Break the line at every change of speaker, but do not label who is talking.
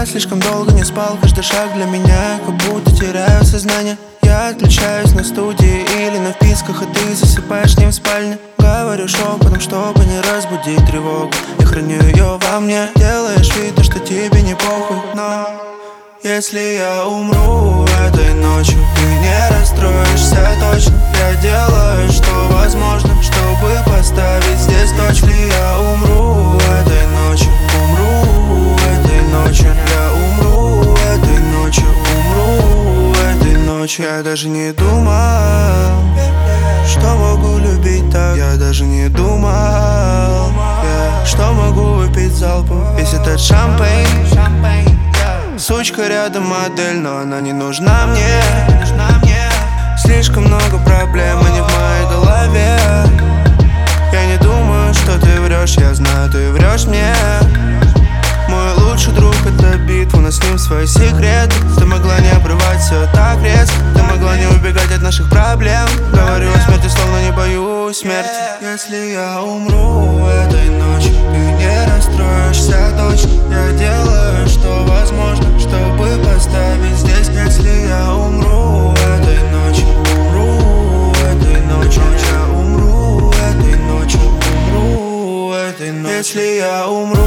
Я слишком долго не спал, каждый шаг для меня как будто теряю сознание. Я отключаюсь на студии или на вписках, и ты засыпаешь не в спальне. Говорю шепотом, чтобы не разбудить тревогу, я храню ее во мне. Делаешь вид, что тебе не похуй, но если я умру этой ночью, ты не расстроишься точно. Я делаю, что возможно, чтобы поставить здесь точку. Если я умру этой ночью, умру этой ночью. Я умру этой ночью, умру этой ночью. Я даже не думал, что могу любить так. Я даже не думал, что могу выпить залпом весь этот шампейн. Сучка рядом модель, но она не нужна мне. Слишком много проблем, они в моей голове. Я не думаю, что ты врешь, я знаю, ты врешь мне. Мой лучший друг — это битва, но с ним свои секреты. Ты могла не обрывать все так резко, ты могла не убегать от наших проблем. Говорю о смерти, словно не боюсь смерти. Если я умру этой ночью, ты не расстроишься точно. Я делаю, что возможно, чтобы поставить здесь. Если я умру этой ночью, умру этой ночью. Я умру этой ночью, умру этой ночью. Если я умру